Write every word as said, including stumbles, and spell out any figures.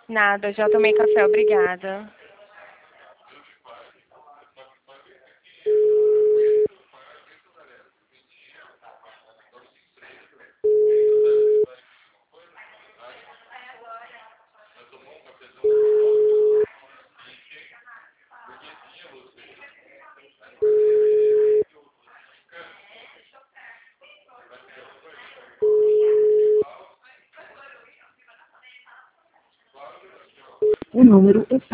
Nada, já tomei café, obrigada. O número está